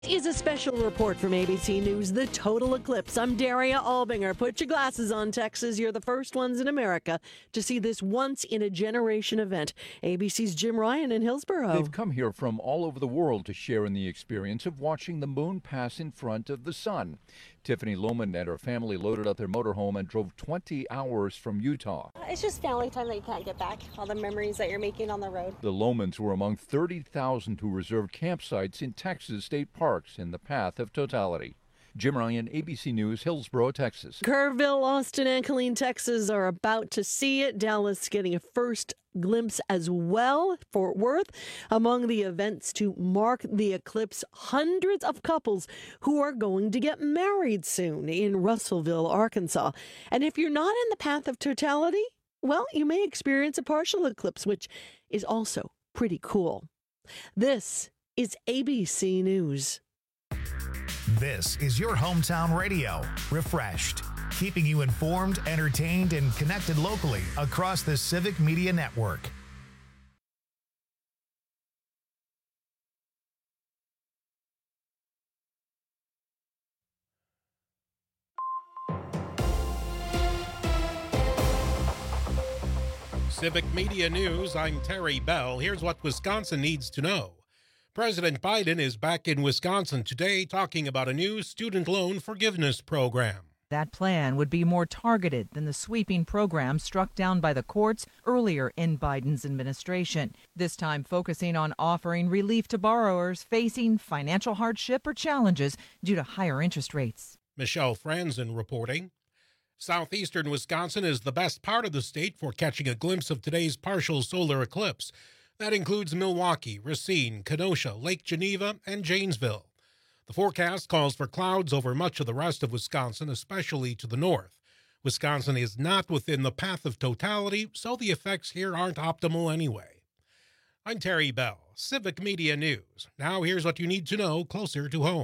Is a special report from ABC News, the total eclipse. I'm Daria Albinger. Put your glasses on, Texas. You're the first ones in America to see this once-in-a-generation event. ABC's Jim Ryan in Hillsborough. They've come here from all over the world to share in the experience of watching the moon pass in front of the sun. Tiffany Lohman and her family loaded up their motorhome and drove 20 hours from Utah. It's just family time that you can't get back, all the memories that you're making on the road. The Lohmans were among 30,000 who reserved campsites in Texas state parks in the path of totality. Jim Ryan, ABC News, Hillsborough, Texas. Kerrville, Austin, and Killeen, Texas are about to see it. Dallas getting a first glimpse as well. Fort Worth among the events to mark the eclipse. Hundreds of couples who are going to get married soon in Russellville, Arkansas. And if you're not in the path of totality, well, you may experience a partial eclipse, which is also pretty cool. This is ABC News. This is your hometown radio, Refreshed, keeping you informed, entertained, and connected locally across the Civic Media Network. Civic Media News, I'm Terry Bell. Here's what Wisconsin needs to know. President Biden is back in Wisconsin today talking about a new student loan forgiveness program. That plan would be more targeted than the sweeping program struck down by the courts earlier in Biden's administration, this time focusing on offering relief to borrowers facing financial hardship or challenges due to higher interest rates. Michelle Franzen reporting. Southeastern Wisconsin is the best part of the state for catching a glimpse of today's partial solar eclipse. That includes Milwaukee, Racine, Kenosha, Lake Geneva, and Janesville. The forecast calls for clouds over much of the rest of Wisconsin, especially to the north. Wisconsin is not within the path of totality, so the effects here aren't optimal anyway. I'm Terry Bell, Civic Media News. Now here's what you need to know closer to home.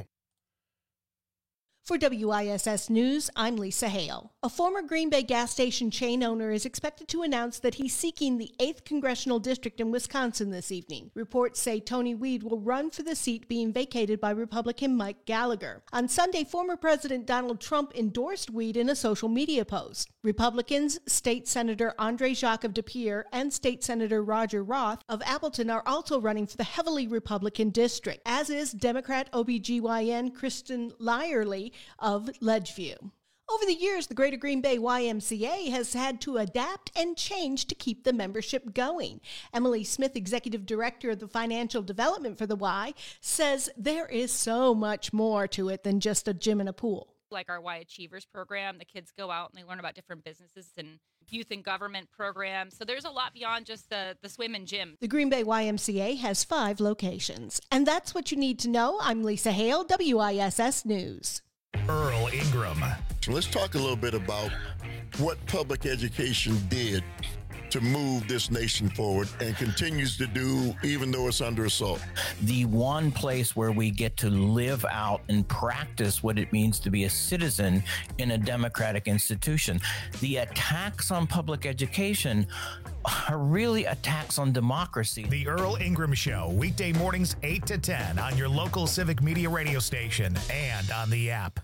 For WISS News, I'm Lisa Hale. A former Green Bay gas station chain owner is expected to announce that he's seeking the 8th Congressional District in Wisconsin this evening. Reports say Tony Weed will run for the seat being vacated by Republican Mike Gallagher. On Sunday, former President Donald Trump endorsed Weed in a social media post. Republicans, State Senator Andre Jacques of De Pere and State Senator Roger Roth of Appleton are also running for the heavily Republican district, as is Democrat OBGYN Kristen Lyerly of Ledgeview. Over the years, the Greater Green Bay YMCA has had to adapt and change to keep the membership going. Emily Smith, Executive Director of the Financial Development for the Y, says there is so much more to it than just a gym and a pool. Like our Y Achievers program, the kids go out and they learn about different businesses and youth and government programs. So there's a lot beyond just the swim and gym. The Green Bay YMCA has 5 locations. And that's what you need to know. I'm Lisa Hale, WISS News. Earl Ingram. Let's talk a little bit about what public education did to move this nation forward and continues to do even though it's under assault. The one place where we get to live out and practice what it means to be a citizen in a democratic institution. The attacks on public education are really attacks on democracy. The Earl Ingram Show, weekday mornings 8 to 10 on your local Civic Media radio station and on the app.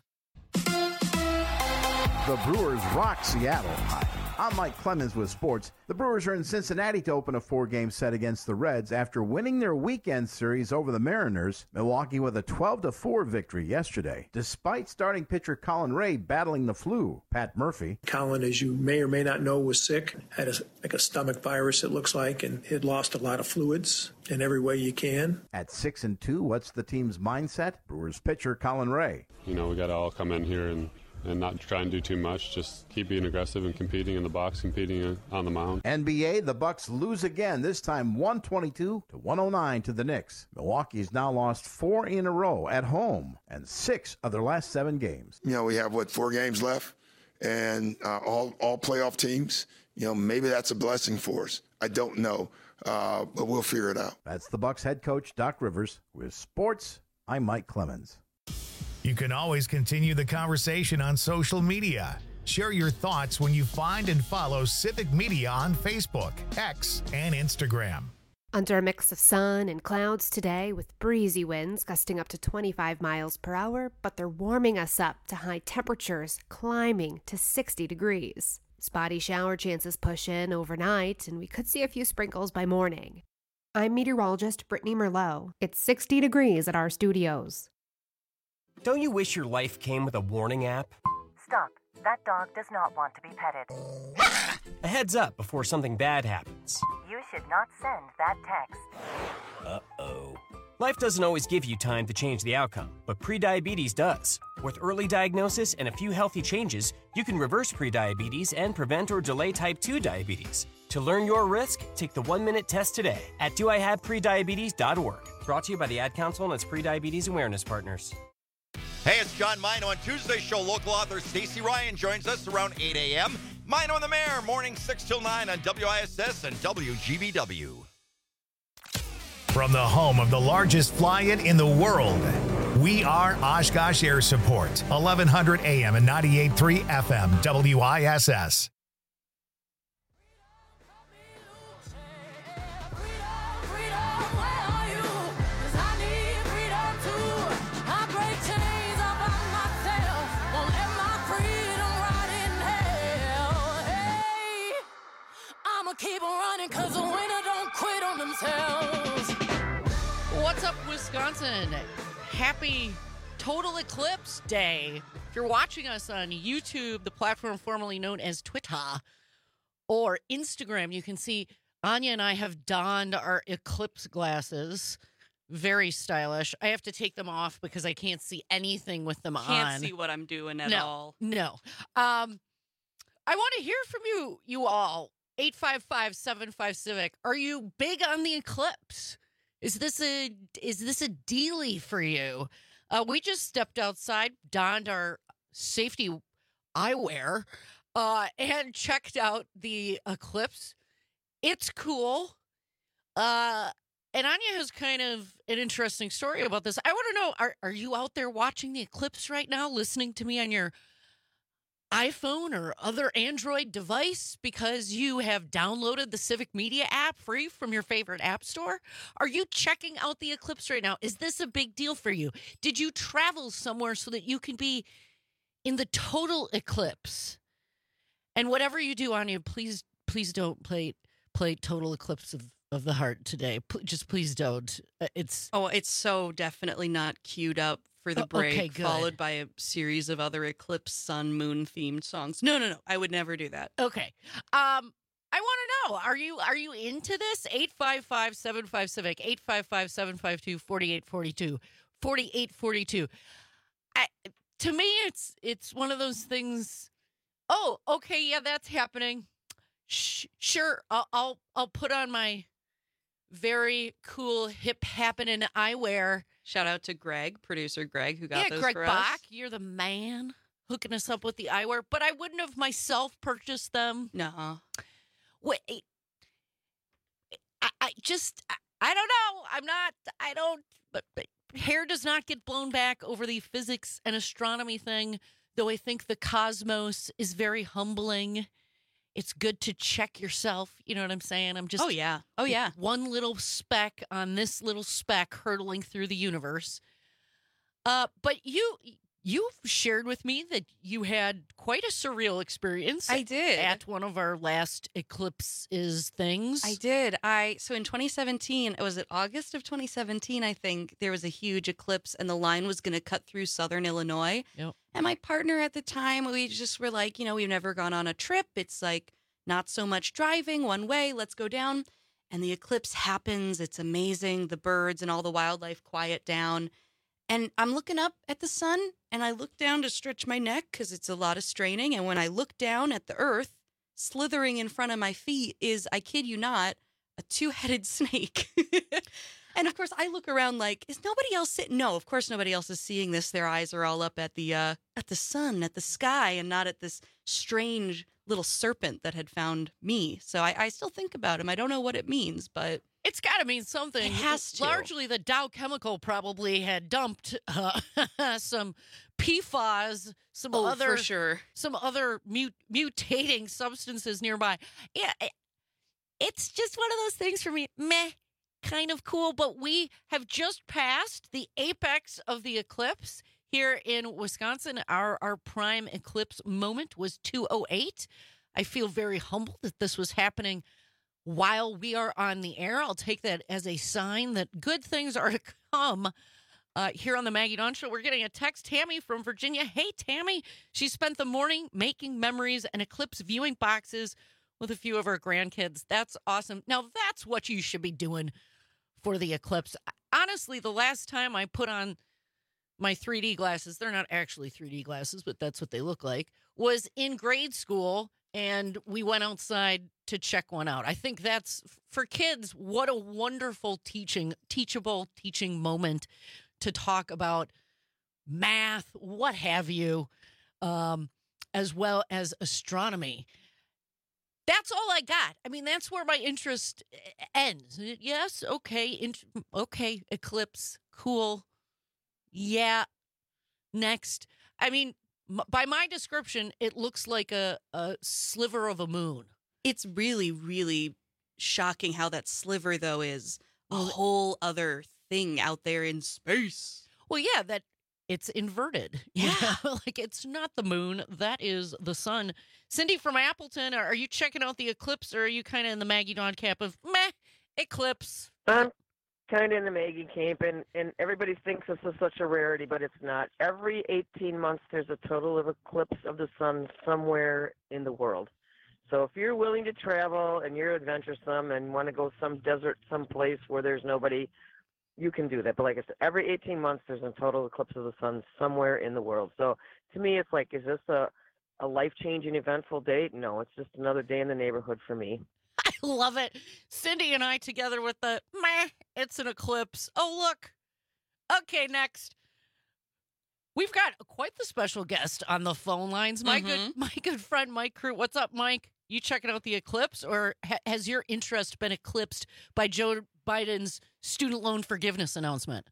The Brewers rock Seattle. Hi, I'm Mike Clemens with sports. The Brewers are in Cincinnati to open a 4-game set against the Reds after winning their weekend series over the Mariners. Milwaukee with a 12-4 victory yesterday, despite starting pitcher Colin Ray battling the flu. Pat Murphy. Colin, as you may or may not know, was sick, had a stomach virus, it looks like, and had lost a lot of fluids in every way you can. At 6-2, what's the team's mindset? Brewers pitcher Colin Ray. We got to all come in here and not try and do too much. Just keep being aggressive and competing in the box, competing on the mound. NBA, the Bucks lose again, this time 122-109 to the Knicks. Milwaukee's now lost 4 in a row at home and 6 of their last 7 games. We have, 4 games left and all playoff teams. Maybe that's a blessing for us. I don't know, but we'll figure it out. That's the Bucks head coach, Doc Rivers. With sports, I'm Mike Clemens. You can always continue the conversation on social media. Share your thoughts when you find and follow Civic Media on Facebook, X, and Instagram. Under a mix of sun and clouds today with breezy winds gusting up to 25 miles per hour, but they're warming us up to high temperatures climbing to 60 degrees. Spotty shower chances push in overnight, and we could see a few sprinkles by morning. I'm meteorologist Brittany Merlot. It's 60 degrees at our studios. Don't you wish your life came with a warning app? Stop. That dog does not want to be petted. A heads up before something bad happens. You should not send that text. Uh-oh. Life doesn't always give you time to change the outcome, but prediabetes does. With early diagnosis and a few healthy changes, you can reverse prediabetes and prevent or delay type 2 diabetes. To learn your risk, take the 1-minute test today at doihaveprediabetes.org. Brought to you by the Ad Council and its prediabetes awareness partners. Hey, it's John Mino. On Tuesday's show, local author Stacey Ryan joins us around 8 a.m. Mino and the Mayor, morning 6 till 9 on WISS and WGBW. From the home of the largest fly-in in the world, we are Oshkosh Air Support, 1100 AM and 98.3 FM, WISS. Keep on running because the winner don't quit on themselves. What's up, Wisconsin? Happy Total Eclipse Day. If you're watching us on YouTube, the platform formerly known as Twitter, or Instagram, you can see Anya and I have donned our eclipse glasses. Very stylish. I have to take them off because I can't see anything with them on. Can't see what I'm doing at all. No. I want to hear from you all. 855-75-CIVIC. Are you big on the eclipse? Is this a dealie for you? We just stepped outside, donned our safety eyewear, and checked out the eclipse. It's cool. And Anya has kind of an interesting story about this. I want to know, are you out there watching the eclipse right now, listening to me on your iPhone or other Android device because you have downloaded the Civic Media app free from your favorite app store? Are you checking out the eclipse right now? Is this a big deal for you? Did you travel somewhere so that you can be in the total eclipse? And whatever you do, Anya, please don't play Total Eclipse of the Heart today. Just please don't. It's so definitely not queued up for the break, okay, good. Followed by a series of other eclipse, sun, moon themed songs. No. I would never do that. Okay. I want to know, are you into this? 855-75-CIVIC, 855-752-4842, 4842. To me, it's one of those things. Oh, okay, yeah, that's happening. Sure, I'll put on my very cool hip happening eyewear. Shout out to Greg, producer Greg, who got those Greg for Bach, us. you're the man hooking us up with the eyewear, but I wouldn't have myself purchased them. No. Wait, I don't know. But hair does not get blown back over the physics and astronomy thing, though I think the cosmos is very humbling. It's good to check yourself. You know what I'm saying? I'm just... Oh, yeah. One little speck on this little speck hurtling through the universe. But you've shared with me that you had quite a surreal experience. I did. At one of our last eclipses things. I did. So in 2017, was it August of 2017, I think, there was a huge eclipse and the line was going to cut through southern Illinois. Yep. And my partner at the time, we just were like, we've never gone on a trip. It's like not so much driving one way. Let's go down. And the eclipse happens. It's amazing. The birds and all the wildlife quiet down. And I'm looking up at the sun and I look down to stretch my neck because it's a lot of straining. And when I look down at the earth, slithering in front of my feet is, I kid you not, a two-headed snake. And of course, I look around like, is nobody else sitting? No, of course, nobody else is seeing this. Their eyes are all up at the sun, at the sky, and not at this strange little serpent that had found me. So I still think about him. I don't know what it means, but it's got to mean something. It has to. Largely, the Dow Chemical probably had dumped some PFAS, some other mutating substances nearby. Yeah, it's just one of those things for me. Meh. kind of cool, but we have just passed the apex of the eclipse here in Wisconsin. Our prime eclipse moment was 2:08. I feel very humbled that this was happening while we are on the air. I'll take that as a sign that good things are to come here on the Maggie Dawn Show. We're getting a text, Tammy from Virginia. Hey, Tammy. She spent the morning making memories and eclipse viewing boxes with a few of her grandkids. That's awesome. Now, that's what you should be doing for the eclipse. Honestly, the last time I put on my 3D glasses, they're not actually 3D glasses, but that's what they look like, was in grade school, and we went outside to check one out. I think that's, for kids, what a wonderful teachable teaching moment to talk about math, what have you, as well as astronomy. That's all I got. I mean, that's where my interest ends. Yes, okay, okay, eclipse, cool. Yeah, next. I mean, by my description, it looks like a sliver of a moon. It's really, really shocking how that sliver, though, is a whole other thing out there in space. Well, yeah, that it's inverted. Yeah. Like it's not the moon. That is the sun. Cindy from Appleton, are you checking out the eclipse, or are you kind of in the Maggie Dawn camp of meh, eclipse? I'm kind of in the Maggie camp, and everybody thinks this is such a rarity, but it's not. Every 18 months, there's a total eclipse of the sun somewhere in the world. So if you're willing to travel and you're adventuresome and want to go some desert, someplace where there's nobody, you can do that. But like I said, every 18 months, there's a total eclipse of the sun somewhere in the world. So to me, it's like, is this a life-changing, eventful date? No, it's just another day in the neighborhood for me. I love it. Cindy and I together with the meh, it's an eclipse. Oh, look. Okay, next. We've got quite the special guest on the phone lines. My good friend, Mike Crute. What's up, Mike? You checking out the eclipse, or has your interest been eclipsed by Joe Biden's student loan forgiveness announcement?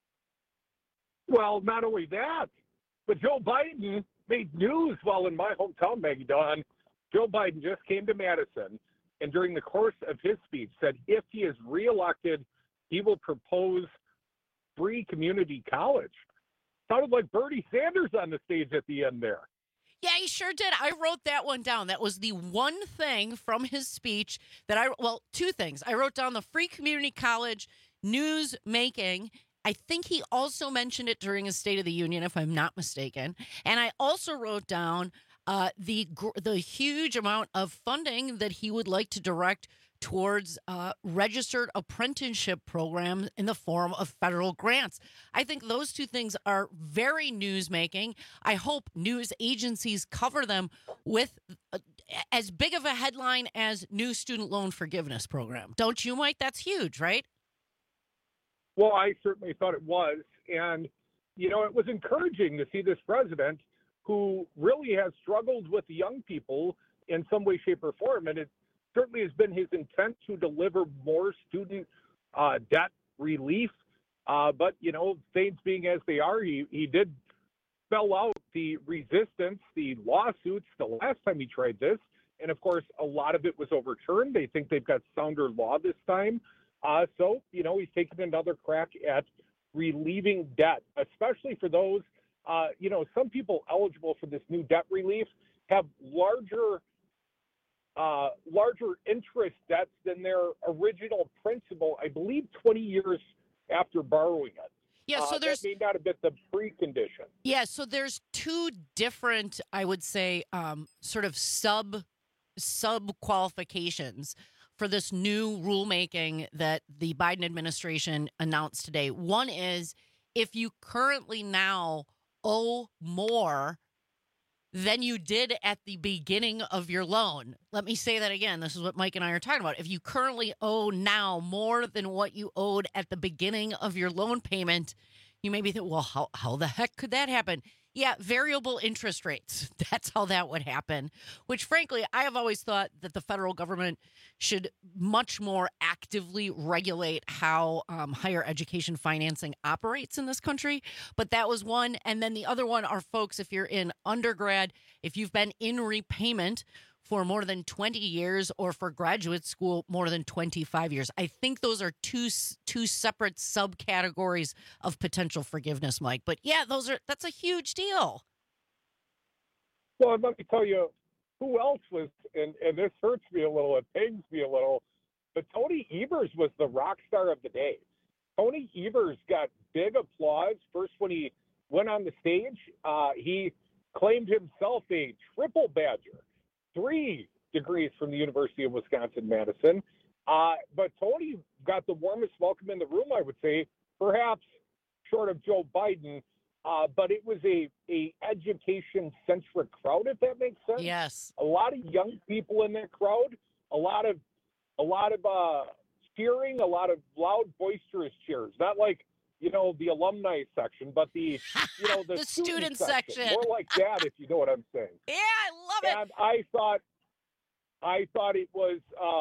Well, not only that, but Joe Biden made news while in my hometown, Maggie Dawn. Joe Biden just came to Madison, and during the course of his speech said if he is reelected, he will propose free community college. Sounded like Bernie Sanders on the stage at the end there. Yeah, he sure did. I wrote that one down. That was the one thing from his speech that two things. I wrote down the free community college news making. I think he also mentioned it during his State of the Union, if I'm not mistaken. And I also wrote down the huge amount of funding that he would like to direct towards registered apprenticeship programs in the form of federal grants. I think those two things are very news-making. I hope news agencies cover them with as big of a headline as new student loan forgiveness program. Don't you, Mike? That's huge, right? Well, I certainly thought it was. And, it was encouraging to see this president who really has struggled with young people in some way, shape, or form. And it certainly has been his intent to deliver more student debt relief. But, things being as they are, he did spell out the resistance, the lawsuits the last time he tried this. And, of course, a lot of it was overturned. They think they've got sounder law this time. So, he's taken another crack at relieving debt, especially for those, some people eligible for this new debt relief have larger interest debts than their original principal, I believe 20 years after borrowing it. Yeah, so there's that may not have been the precondition. Yeah, so there's two different, I would say, sort of sub qualifications for this new rulemaking that the Biden administration announced today. One is if you currently now owe more than you did at the beginning of your loan. Let me say that again. This is what Mike and I are talking about. If you currently owe now more than what you owed at the beginning of your loan payment, you may be thinking, well, how the heck could that happen? Yeah, variable interest rates. That's how that would happen, which frankly, I have always thought that the federal government should much more actively regulate how higher education financing operates in this country. But that was one. And then the other one are folks, if you're in undergrad, if you've been in repayment for more than 20 years or for graduate school more than 25 years. I think those are two separate subcategories of potential forgiveness, Mike. But yeah, that's a huge deal. Well, let me tell you who else was, and this hurts me a little, it pains me a little, but Tony Evers was the rock star of the day. Tony Evers got big applause first when he went on the stage. He claimed himself a triple badger, 3 degrees from the University of Wisconsin-Madison. But Tony got the warmest welcome in the room, I would say, perhaps short of Joe Biden. But it was a education-centric crowd, if that makes sense. Yes. A lot of young people in that crowd, a lot of cheering, a lot of loud, boisterous cheers. Not like, the alumni section, but the student section. More like that, if you know what I'm saying. Yeah, I love it. And I thought it was,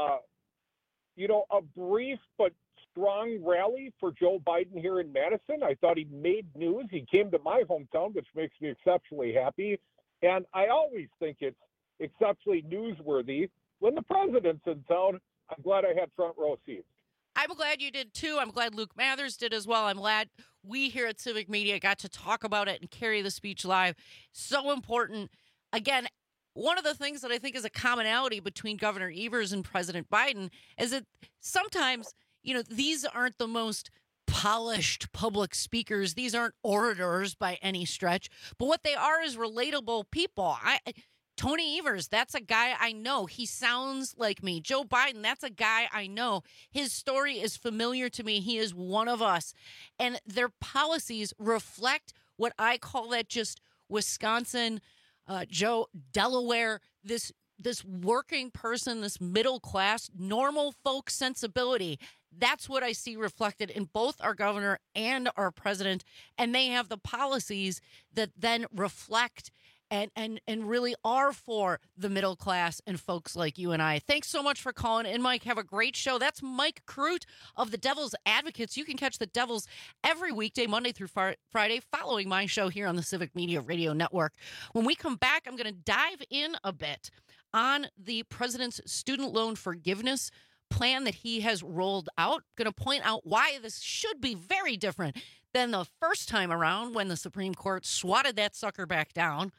a brief but strong rally for Joe Biden here in Madison. I thought he made news. He came to my hometown, which makes me exceptionally happy. And I always think it's exceptionally newsworthy when the president's in town. I'm glad I had front row seats. I'm glad you did too. I'm glad Luke Mathers did as well. I'm glad we here at Civic Media got to talk about it and carry the speech live. So important. Again, one of the things that I think is a commonality between Governor Evers and President Biden is that sometimes, these aren't the most polished public speakers. These aren't orators by any stretch. But what they are is relatable people. Tony Evers, that's a guy I know. He sounds like me. Joe Biden, that's a guy I know. His story is familiar to me. He is one of us. And their policies reflect what I call that just Wisconsin, Joe, Delaware, this working person, this middle class, normal folk sensibility. That's what I see reflected in both our governor and our president. And they have the policies that then reflect and really are for the middle class and folks like you and I. Thanks so much for calling in, Mike. Have a great show. That's Mike Crute of the Devil's Advocates. You can catch the Devils every weekday, Monday through Friday, following my show here on the Civic Media Radio Network. When we come back, I'm going to dive in a bit on the president's student loan forgiveness plan that he has rolled out. I'm going to point out why this should be very different than the first time around when the Supreme Court swatted that sucker back down.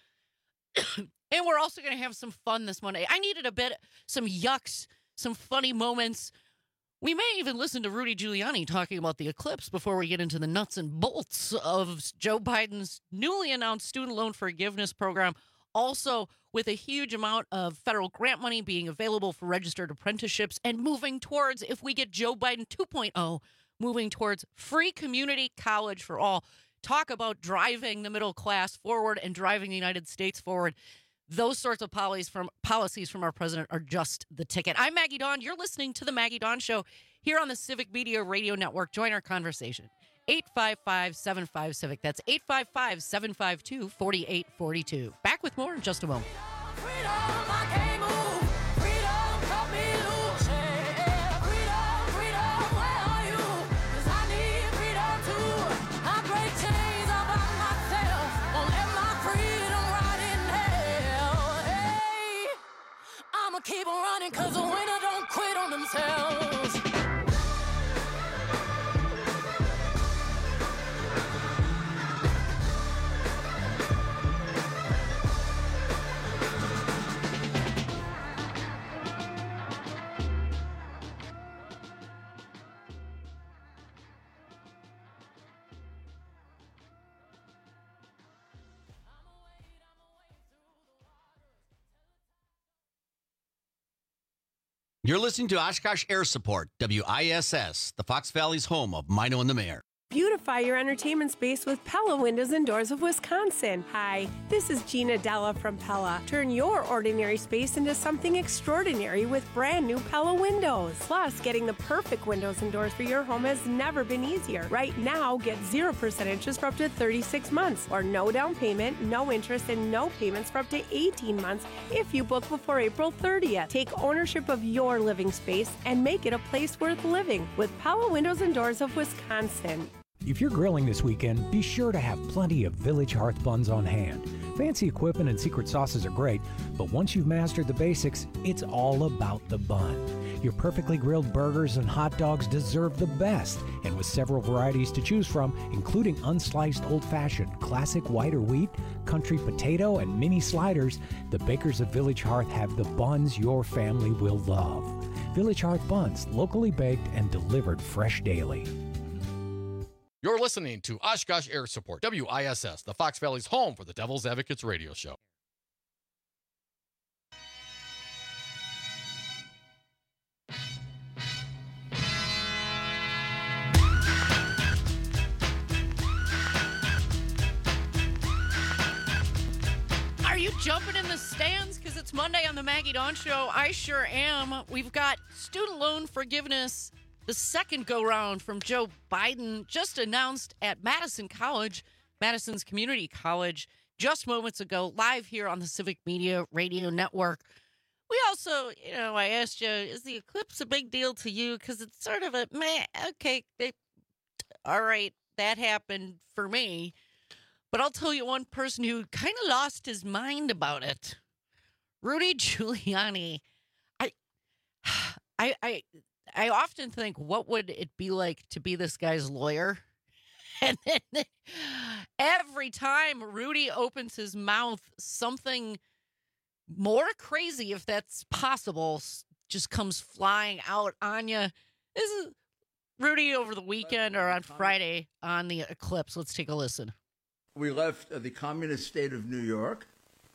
And we're also going to have some fun this Monday. I needed some yucks, some funny moments. We may even listen to Rudy Giuliani talking about the eclipse before we get into the nuts and bolts of Joe Biden's newly announced student loan forgiveness program. Also, with a huge amount of federal grant money being available for registered apprenticeships and moving towards, if we get Joe Biden 2.0, moving towards free community college for all. Talk about driving the middle class forward and driving the United States forward. Those sorts of policies from our president are just the ticket. I'm Maggie Dawn. You're listening to The Maggie Dawn Show here on the Civic Media Radio Network. Join our conversation. 855-75-CIVIC. That's 855-752-4842. Back with more in just a moment. Keep on running, cause the winner don't quit on themselves. You're listening to Oshkosh Air Support, WISS, the Fox Valley's home of Mino and the Mayor. Beautify your entertainment space with Pella Windows and Doors of Wisconsin. Hi, this is Gina Della from Pella. Turn your ordinary space into something extraordinary with brand new Pella windows. Plus, getting the perfect windows and doors for your home has never been easier. Right now, get 0% interest for up to 36 months, or no down payment, no interest, and no payments for up to 18 months if you book before April 30th. Take ownership of your living space and make it a place worth living with Pella Windows and Doors of Wisconsin. If you're grilling this weekend, be sure to have plenty of Village Hearth buns on hand. Fancy equipment and secret sauces are great, but once you've mastered the basics, it's all about the bun. Your perfectly grilled burgers and hot dogs deserve the best, and with several varieties to choose from, including unsliced old-fashioned, classic white or wheat, country potato, and mini sliders, the bakers of Village Hearth have the buns your family will love. Village Hearth buns, locally baked and delivered fresh daily. You're listening to Oshkosh Air Support, WISS, the Fox Valley's home for the Devil's Advocates radio show. Are you jumping in the stands because it's Monday on the Maggie Dawn Show? I sure am. We've got student loan forgiveness, the second go-round from Joe Biden, just announced at Madison College, Madison's community college, just moments ago, live here on the Civic Media Radio Network. We also, I asked you, is the eclipse a big deal to you? Because it's sort of a, meh, okay, all right, that happened for me. But I'll tell you one person who kind of lost his mind about it. Rudy Giuliani. I often think, what would it be like to be this guy's lawyer? And then every time Rudy opens his mouth, something more crazy, if that's possible, just comes flying out on you. This is Rudy over the weekend or on Friday on the eclipse. Let's take a listen. We left the communist state of New York,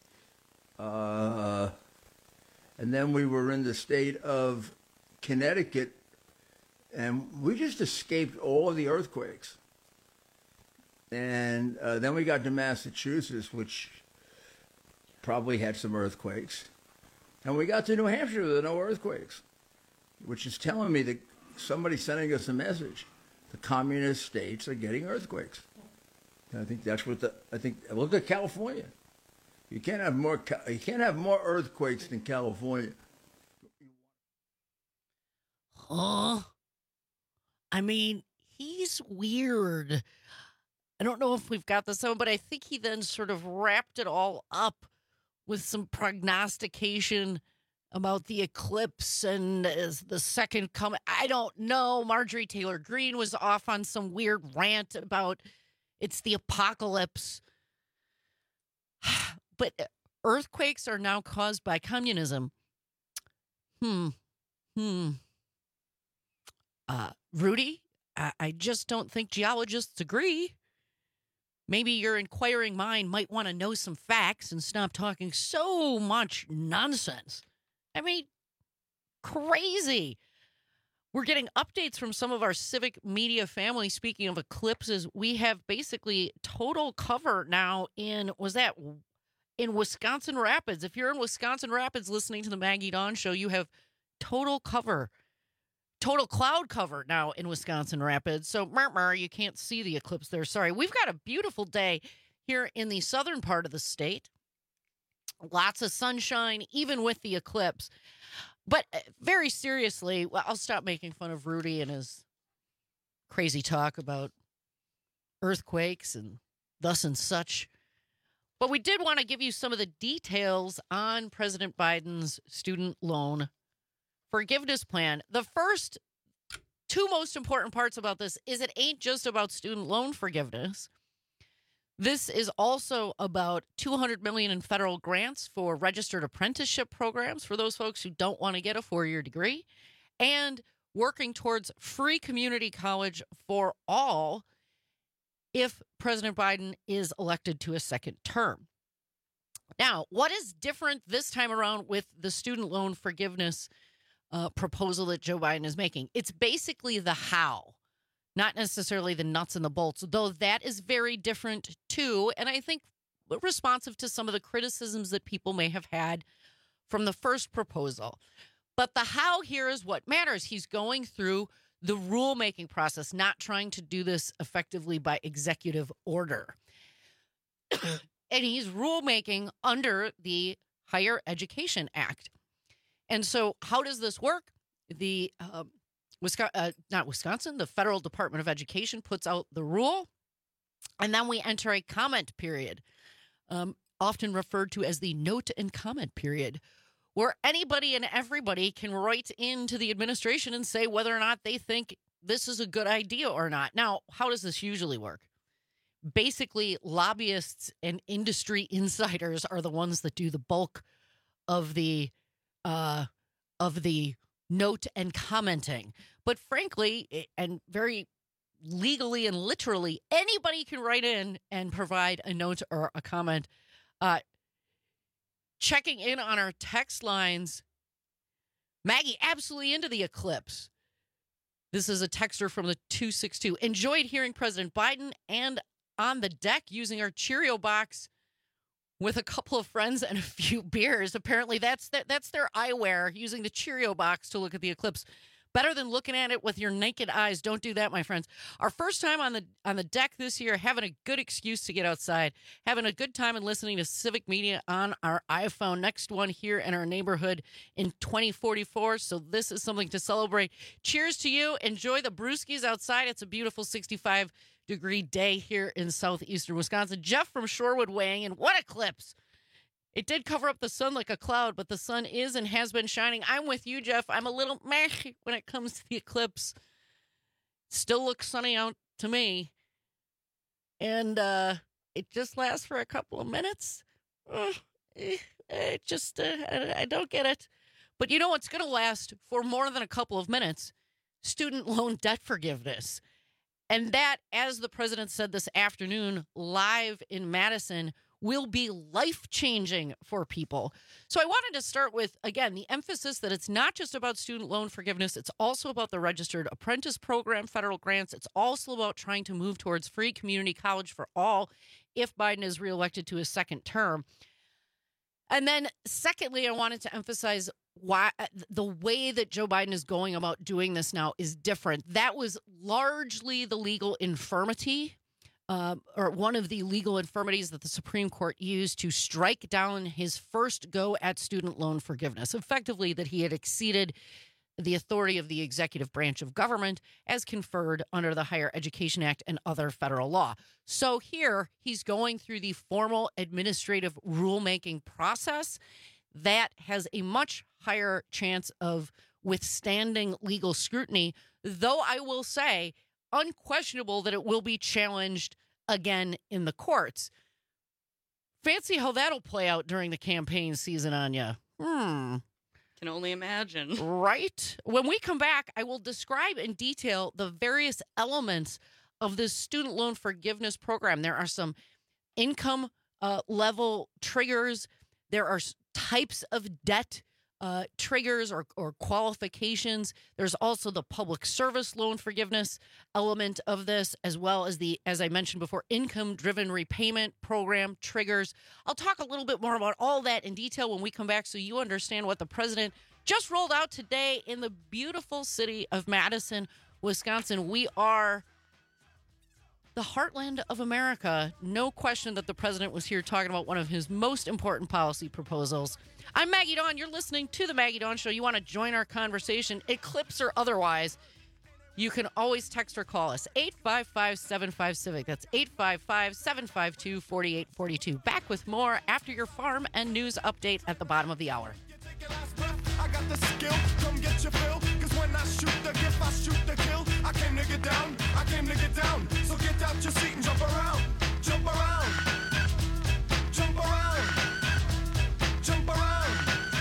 and then we were in the state of Connecticut, and we just escaped all of the earthquakes. And then we got to Massachusetts, which probably had some earthquakes. And we got to New Hampshire with no earthquakes, which is telling me that somebody's sending us a message. The communist states are getting earthquakes. I think that's what look at California. You can't have more earthquakes than California. Huh? I mean, he's weird. I don't know if we've got this on, but I think he then sort of wrapped it all up with some prognostication about the eclipse and the second coming. I don't know. Marjorie Taylor Greene was off on some weird rant about it's the apocalypse. But earthquakes are now caused by communism. Rudy, I just don't think geologists agree. Maybe your inquiring mind might want to know some facts and stop talking so much nonsense. I mean, crazy. We're getting updates from some of our Civic Media family. Speaking of eclipses, we have basically total cover now in Wisconsin Rapids. If you're in Wisconsin Rapids listening to the Maggie Dawn Show, you have total cloud cover now in Wisconsin Rapids. So, you can't see the eclipse there. Sorry. We've got a beautiful day here in the southern part of the state. Lots of sunshine, even with the eclipse. But very seriously, I'll stop making fun of Rudy and his crazy talk about earthquakes and thus and such. But we did want to give you some of the details on President Biden's student loan forgiveness plan. The first two most important parts about this is it ain't just about student loan forgiveness. This is also about $200 million in federal grants for registered apprenticeship programs for those folks who don't want to get a four-year degree, and working towards free community college for all if President Biden is elected to a second term. Now, what is different this time around with the student loan forgiveness proposal that Joe Biden is making? It's basically the how, not necessarily the nuts and the bolts, though that is very different too. And I think responsive to some of the criticisms that people may have had from the first proposal. But the how here is what matters. He's going through the rulemaking process, not trying to do this effectively by executive order. And he's rulemaking under the Higher Education Act. And so how does this work? The the Federal Department of Education puts out the rule, and then we enter a comment period. often referred to as the note and comment period, where anybody and everybody can write into the administration and say whether or not they think this is a good idea or not. Now, how does this usually work? Basically, lobbyists and industry insiders are the ones that do the bulk of the note and commenting. But frankly, and very legally and literally, anybody can write in and provide a note or a comment. Checking in on our text lines, Maggie, absolutely into the eclipse. This is a texter from the 262. Enjoyed hearing President Biden and on the deck using our Cheerio box with a couple of friends and a few beers. Apparently that's their eyewear, using the Cheerio box to look at the eclipse. Better than looking at it with your naked eyes. Don't do that, my friends. Our first time on the deck this year, having a good excuse to get outside, having a good time and listening to civic media on our iPhone. Next one here in our neighborhood in 2044. So this is something to celebrate. Cheers to you. Enjoy the brewskis outside. It's a beautiful 65-degree day here in southeastern Wisconsin. Jeff from Shorewood weighing in. What eclipse! It did cover up the sun like a cloud, but the sun is and has been shining. I'm with you, Jeff. I'm a little meh when it comes to the eclipse. Still looks sunny out to me. And it just lasts for a couple of minutes. I don't get it. But you know what's going to last for more than a couple of minutes? Student loan debt forgiveness. And that, as the president said this afternoon live in Madison, will be life-changing for people. So I wanted to start with, again, the emphasis that it's not just about student loan forgiveness. It's also about the Registered Apprentice Program, federal grants. It's also about trying to move towards free community college for all if Biden is reelected to his second term. And then secondly, I wanted to emphasize why the way that Joe Biden is going about doing this now is different. That was largely the legal infirmity, or one of the legal infirmities that the Supreme Court used to strike down his first go at student loan forgiveness, effectively that he had exceeded the authority of the executive branch of government as conferred under the Higher Education Act and other federal law. So here he's going through the formal administrative rulemaking process that has a much higher chance of withstanding legal scrutiny, though I will say unquestionable that it will be challenged again in the courts. Fancy how that'll play out during the campaign season, Anya. Can only imagine. Right? When we come back, I will describe in detail the various elements of this student loan forgiveness program. There are some income level triggers. There are types of debt triggers or qualifications. There's also the public service loan forgiveness element of this, as well as the, as I mentioned before, income-driven repayment program triggers. I'll talk a little bit more about all that in detail when we come back so you understand what the president just rolled out today in the beautiful city of Madison, Wisconsin. We are the heartland of America. No question that the president was here talking about one of his most important policy proposals. I'm Maggie Dawn. You're listening to The Maggie Dawn Show. You want to join our conversation, eclipse or otherwise, you can always text or call us. 855-75-CIVIC. That's 855-752-4842. Back with more after your farm and news update at the bottom of the hour. I got the skill, come get your fill. Cause when I shoot the gift, I shoot the kill. I came to get down, I came to get down. So get out your seat and jump around, jump around, jump around, jump around,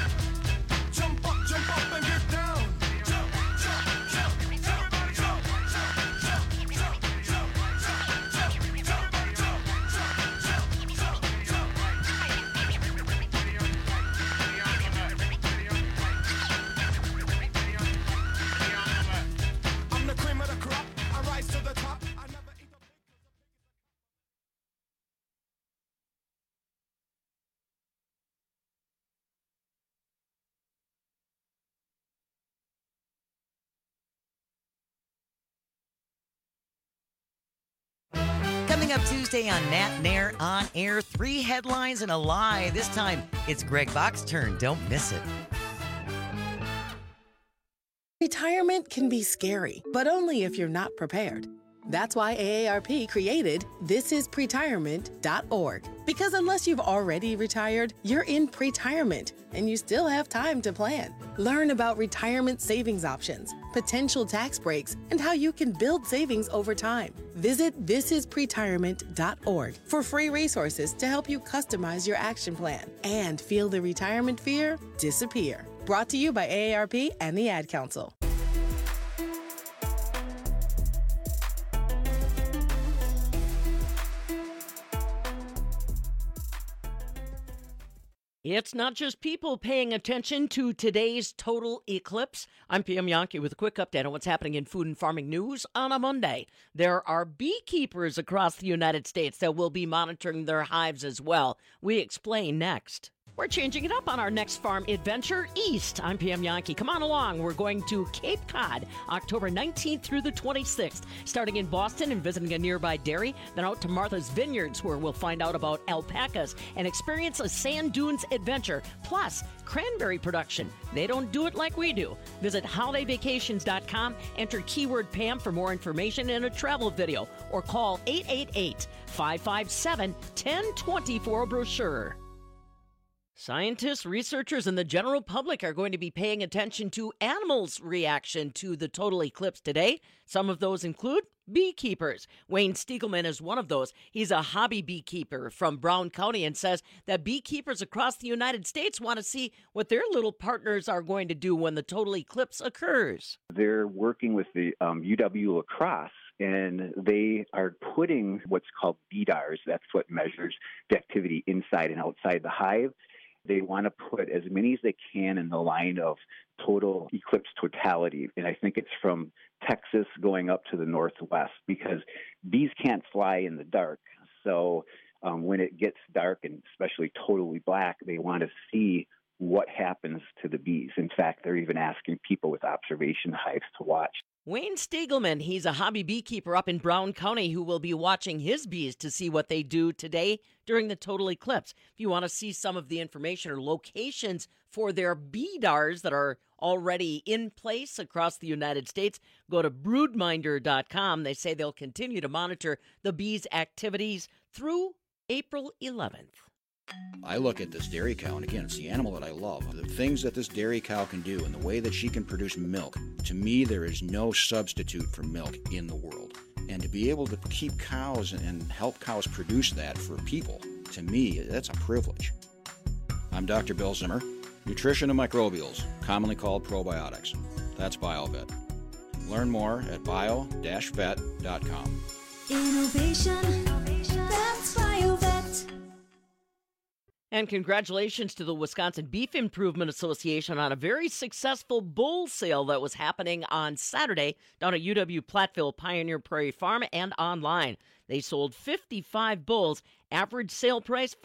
jump up and get down. Jump, jump, jump, everybody jump, jump, jump, jump, jump, jump, jump, jump, jump, jump, I'm the cream of the crop, I rise to the top. I never eat the Coming up Tuesday on Nat Nair On Air, 3 headlines and a lie. This time, it's Greg Bach's turn. Don't miss it. Retirement can be scary, but only if you're not prepared. That's why AARP created thisispretirement.org. Because unless you've already retired, you're in pretirement, and you still have time to plan. Learn about retirement savings options, potential tax breaks, and how you can build savings over time. Visit thisispretirement.org for free resources to help you customize your action plan and feel the retirement fear disappear. Brought to you by AARP and the Ad Council. It's not just people paying attention to today's total eclipse. I'm PM Yankee with a quick update on what's happening in food and farming news on a Monday. There are beekeepers across the United States that will be monitoring their hives as well. We explain next. We're changing it up on our next farm adventure east. I'm PM Yankee. Come on along. We're going to Cape Cod, October 19th through the 26th, starting in Boston and visiting a nearby dairy, then out to Martha's Vineyards, where we'll find out about alpacas and experience a sand dunes adventure, plus cranberry production. They don't do it like we do. Visit holidayvacations.com, enter keyword Pam for more information and a travel video, or call 888-557-1020 for a brochure. Scientists, researchers, and the general public are going to be paying attention to animals' reaction to the total eclipse today. Some of those include beekeepers. Wayne Stiegelman is one of those. He's a hobby beekeeper from Brown County and says that beekeepers across the United States want to see what their little partners are going to do when the total eclipse occurs. They're working with the UW La Crosse, and they are putting what's called BDARs. That's what measures the activity inside and outside the hive. They want to put as many as they can in the line of total eclipse totality. And I think it's from Texas going up to the northwest, because bees can't fly in the dark. So when it gets dark and especially totally black, they want to see what happens to the bees. In fact, they're even asking people with observation hives to watch. Wayne Stiegelman, he's a hobby beekeeper up in Brown County who will be watching his bees to see what they do today during the total eclipse. If you want to see some of the information or locations for their BDARs that are already in place across the United States, go to broodminder.com. They say they'll continue to monitor the bees' activities through April 11th. I look at this dairy cow, and again, it's the animal that I love. The things that this dairy cow can do and the way that she can produce milk, to me, there is no substitute for milk in the world. And to be able to keep cows and help cows produce that for people, to me, that's a privilege. I'm Dr. Bill Zimmer, nutrition and microbials, commonly called probiotics. That's BioVet. Learn more at bio-vet.com. Innovation, that's BioVet. And congratulations to the Wisconsin Beef Improvement Association on a very successful bull sale that was happening on Saturday down at UW Platteville Pioneer Prairie Farm and online. They sold 55 bulls, average sale price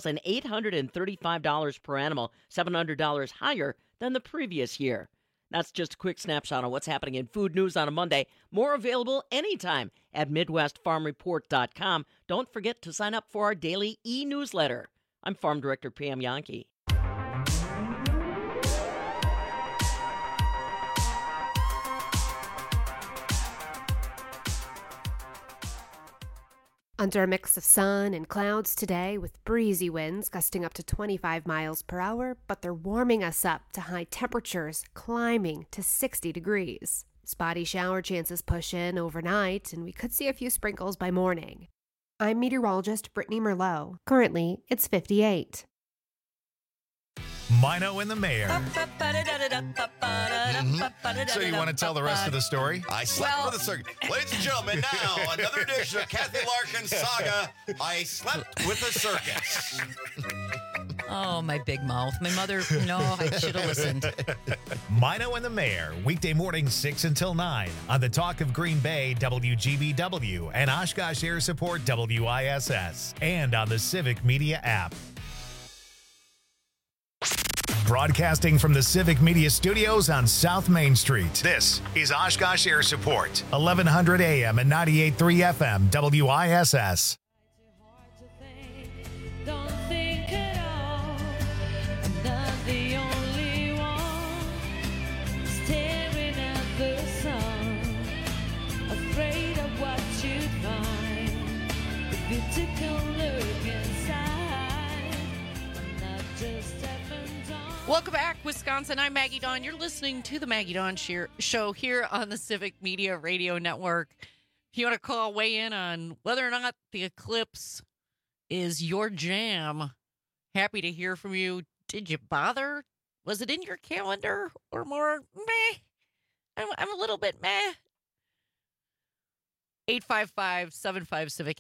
$4,835 per animal, $700 higher than the previous year. That's just a quick snapshot on what's happening in food news on a Monday. More available anytime at MidwestFarmReport.com. Don't forget to sign up for our daily e-newsletter. I'm Farm Director Pam Yankee. Under a mix of sun and clouds today with breezy winds gusting up to 25 miles per hour, but they're warming us up to high temperatures climbing to 60 degrees. Spotty shower chances push in overnight, and we could see a few sprinkles by morning. I'm meteorologist Brittany Merlot. Currently, it's 58. Mino and the Mayor. So you want to tell the rest of the story? I slept for the circus. Ladies and gentlemen, now another edition of Kathy Larkin's saga, I Slept with the Circus. Oh, my big mouth. My mother, no, I should have listened. Mino and the Mayor, weekday mornings 6 until 9 on the Talk of Green Bay, WGBW, and Oshkosh Air Support, WISS, and on the Civic Media app. Broadcasting from the Civic Media Studios on South Main Street, this is Oshkosh Air Support, 1100 AM and 98.3 FM, WISS. Don't think at all. I'm not the only one staring at the sun, afraid of what Welcome back, Wisconsin. I'm Maggie Dawn. You're listening to the Maggie Dawn Show here on the Civic Media Radio Network. If you want to call, weigh in on whether or not the eclipse is your jam, happy to hear from you. Did you bother? Was it in your calendar or more meh? I'm a little bit meh. 855-75-CIVIC,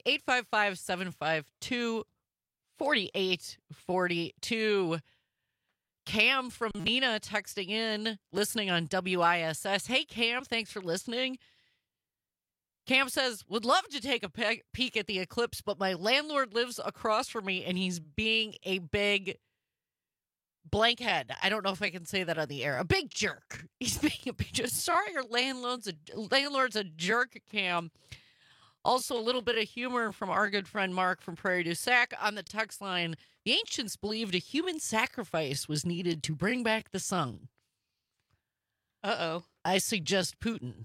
855-752-4842. Cam from Nina texting in, listening on WISS. Hey, Cam, thanks for listening. Cam says, would love to take a peek at the eclipse, but my landlord lives across from me, and he's being a big blankhead. I don't know if I can say that on the air. A big jerk. He's being a big jerk. Sorry, your landlord's a jerk, Cam. Also, a little bit of humor from our good friend Mark from Prairie du Sac on the text line. The ancients believed a human sacrifice was needed to bring back the sun. Uh-oh. I suggest Putin.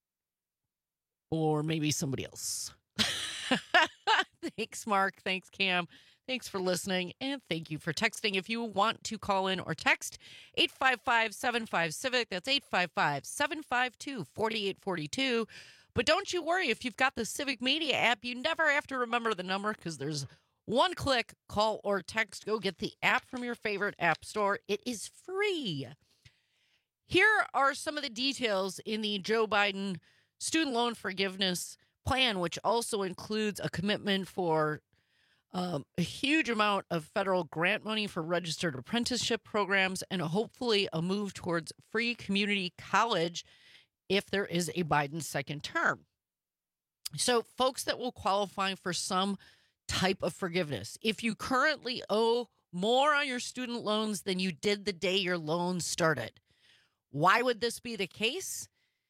Or maybe somebody else. Thanks, Mark. Thanks, Cam. Thanks for listening. And thank you for texting. If you want to call in or text, 855-75-CIVIC. That's 855-752-4842. But don't you worry, if you've got the Civic Media app, you never have to remember the number because there's one click, call or text. Go get the app from your favorite app store. It is free. Here are some of the details in the Joe Biden student loan forgiveness plan, which also includes a commitment for a huge amount of federal grant money for registered apprenticeship programs and hopefully a move towards free community college if there is a Biden second term. So folks that will qualify for some type of forgiveness, if you currently owe more on your student loans than you did the day your loan started, why would this be the case?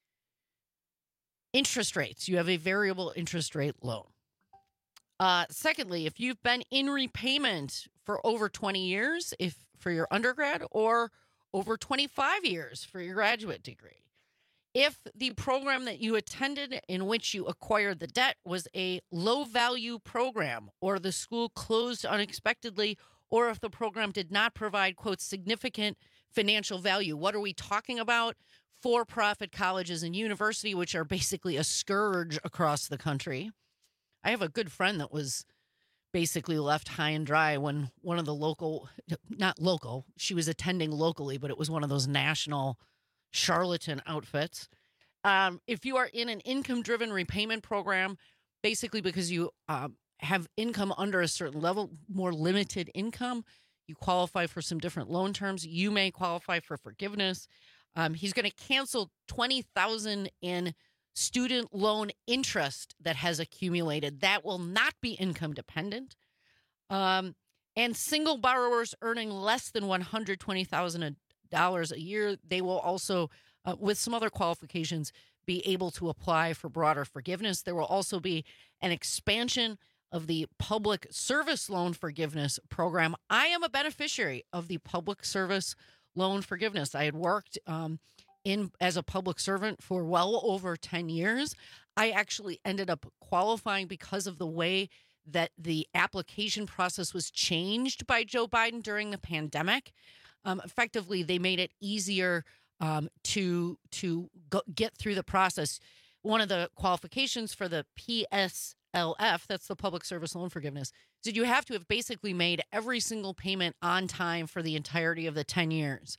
Interest rates. You have a variable interest rate loan. Secondly, if you've been in repayment for over 20 years for your undergrad or over 25 years for your graduate degree, if the program that you attended in which you acquired the debt was a low-value program or the school closed unexpectedly, or if the program did not provide, quote, significant financial value. What are we talking about? For-profit colleges and university, which are basically a scourge across the country. I have a good friend that was basically left high and dry when one of the she was attending locally, but it was one of those national charlatan outfits. If you are in an income-driven repayment program, basically because you have income under a certain level, more limited income, you qualify for some different loan terms. You may qualify for forgiveness. He's going to cancel $20,000 in student loan interest that has accumulated. That will not be income dependent. And single borrowers earning less than $120,000 a year, they will also, with some other qualifications, be able to apply for broader forgiveness. There will also be an expansion of the public service loan forgiveness program. I am a beneficiary of the public service loan forgiveness. I had worked as a public servant for well over 10 years. I actually ended up qualifying because of the way that the application process was changed by Joe Biden during the pandemic. Effectively, they made it easier to get through the process. One of the qualifications for the PSLF, that's the Public Service Loan Forgiveness, is that you have to have basically made every single payment on time for the entirety of the 10 years.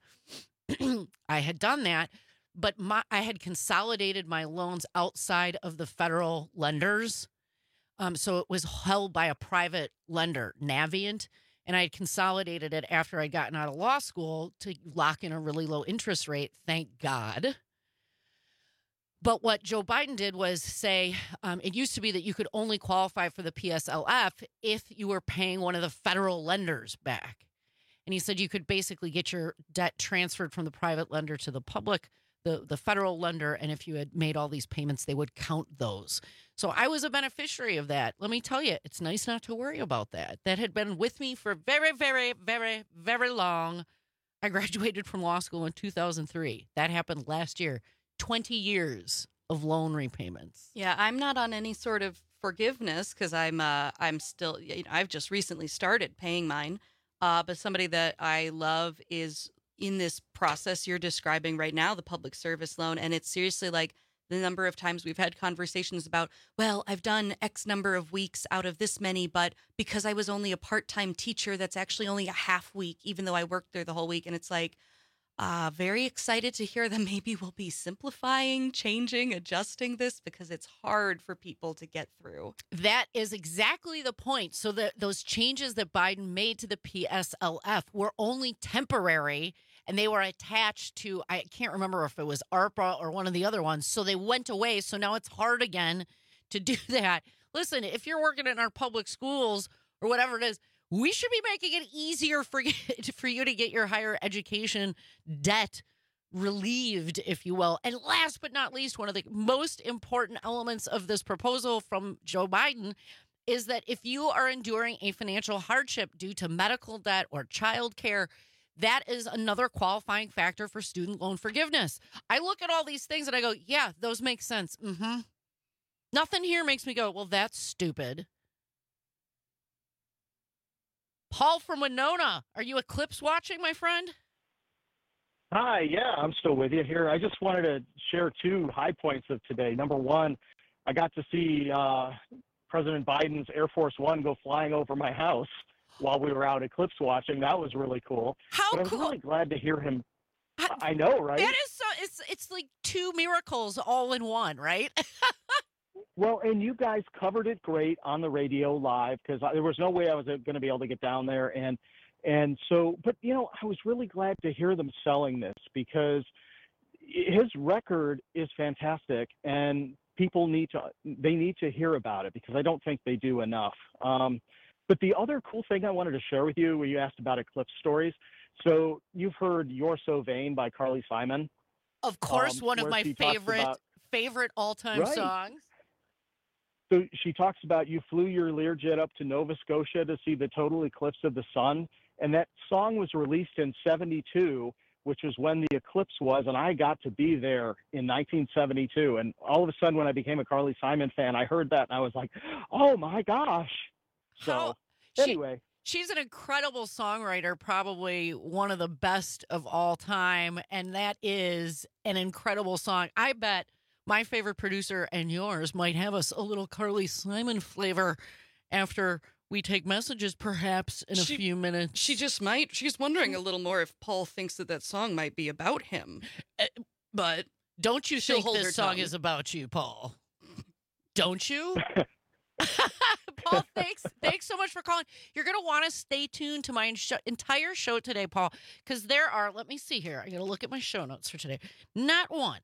I had done that, but I had consolidated my loans outside of the federal lenders. So it was held by a private lender, Navient. And I had consolidated it after I'd gotten out of law school to lock in a really low interest rate, thank God. But what Joe Biden did was say, it used to be that you could only qualify for the PSLF if you were paying one of the federal lenders back. And he said you could basically get your debt transferred from the private lender to the public, the federal lender, and if you had made all these payments, they would count those. So I was a beneficiary of that. Let me tell you, it's nice not to worry about that. That had been with me for very, very, very, very long. I graduated from law school in 2003. That happened last year. 20 years of loan repayments. Yeah, I'm not on any sort of forgiveness because I'm still, I've just recently started paying mine. But somebody that I love is in this process you're describing right now, the public service loan. And it's seriously like the number of times we've had conversations about, well, I've done X number of weeks out of this many, but because I was only a part-time teacher, that's actually only a half week, even though I worked there the whole week. And it's like, very excited to hear that maybe we'll be simplifying, changing, adjusting this because it's hard for people to get through. That is exactly the point. So those changes that Biden made to the PSLF were only temporary, and they were attached to, I can't remember if it was ARPA or one of the other ones. So they went away. So now it's hard again to do that. Listen, if you're working in our public schools or whatever it is, we should be making it easier for you to get your higher education debt relieved, if you will. And last but not least, one of the most important elements of this proposal from Joe Biden is that if you are enduring a financial hardship due to medical debt or child care, that is another qualifying factor for student loan forgiveness. I look at all these things and I go, yeah, those make sense. Nothing here makes me go, well, that's stupid. Paul from Winona, are you eclipse watching, my friend? Hi, yeah, I'm still with you here. I just wanted to share two high points of today. Number one, I got to see President Biden's Air Force One go flying over my house while we were out eclipse watching. That was really cool. How but I was really glad to hear him. I know, right? That is so. It's like two miracles all in one, right? Well, and you guys covered it great on the radio live because there was no way I was going to be able to get down there. And so, but, you know, I was really glad to hear them selling this because his record is fantastic and people need to hear about it because I don't think they do enough. But the other cool thing I wanted to share with you, where you asked about eclipse stories. So you've heard You're So Vain by Carly Simon. Of course, one of my favorite all-time songs. So she talks about you flew your Learjet up to Nova Scotia to see the total eclipse of the sun. And that song was released in 72, which was when the eclipse was. And I got to be there in 1972. And all of a sudden, when I became a Carly Simon fan, I heard that and I was like, oh my gosh. So anyway. She's an incredible songwriter, probably one of the best of all time. And that is an incredible song. I bet my favorite producer and yours might have us a little Carly Simon flavor after we take messages, perhaps in a few minutes. She just might. She's wondering a little more if Paul thinks that song might be about him. But don't you think this song is about you, Paul? Don't you? Paul, thanks so much for calling. You're going to want to stay tuned to my entire show today, Paul, because there are, let me see here. I'm going to look at my show notes for today. Not one,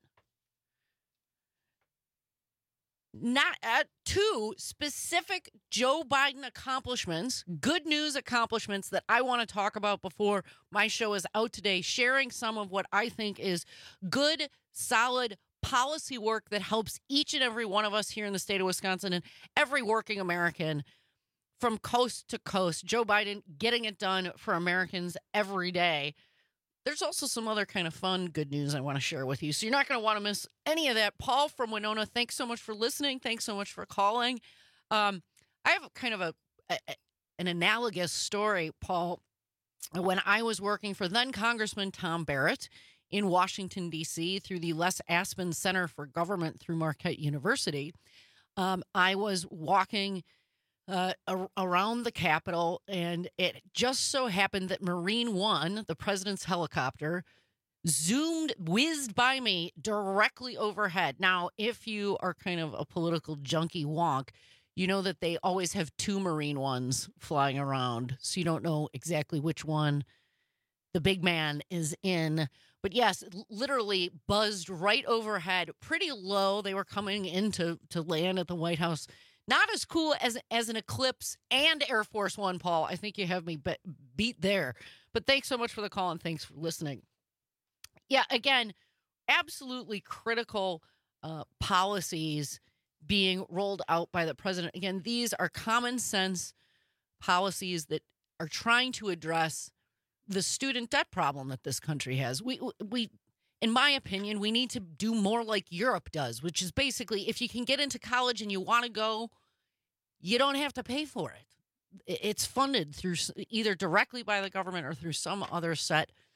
not two specific Joe Biden accomplishments, good news accomplishments that I want to talk about before my show is out today, sharing some of what I think is good, solid policy work that helps each and every one of us here in the state of Wisconsin and every working American from coast to coast. Joe Biden getting it done for Americans every day. There's also some other kind of fun, good news I want to share with you. So you're not going to want to miss any of that. Paul from Winona, thanks so much for listening. Thanks so much for calling. I have kind of an analogous story, Paul. When I was working for then Congressman Tom Barrett in Washington, D.C., through the Les Aspin Center for Government through Marquette University, I was walking around the Capitol, and it just so happened that Marine One, the president's helicopter, whizzed by me directly overhead. Now, if you are kind of a political junkie wonk, you know that they always have two Marine Ones flying around, so you don't know exactly which one the big man is in. But yes, literally buzzed right overhead, pretty low. They were coming in to land at the White House. Not as cool as an Eclipse and Air Force One, Paul. I think you have me beat there. But thanks so much for the call and thanks for listening. Yeah, again, absolutely critical policies being rolled out by the president. Again, these are common sense policies that are trying to address the student debt problem that this country has. We, in my opinion, we need to do more like Europe does, which is basically if you can get into college and you want to go, you don't have to pay for it. It's funded through either directly by the government or through some other set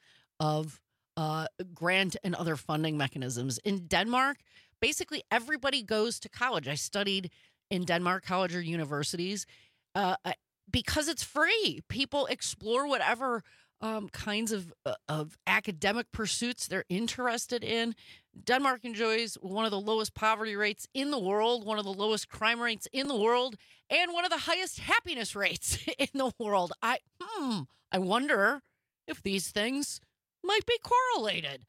of grant and other funding mechanisms. In Denmark, basically everybody goes to college. I studied in Denmark, college or universities, because it's free. People explore whatever kinds of academic pursuits they're interested in. Denmark enjoys one of the lowest poverty rates in the world, one of the lowest crime rates in the world, and one of the highest happiness rates in the world. I wonder if these things might be correlated.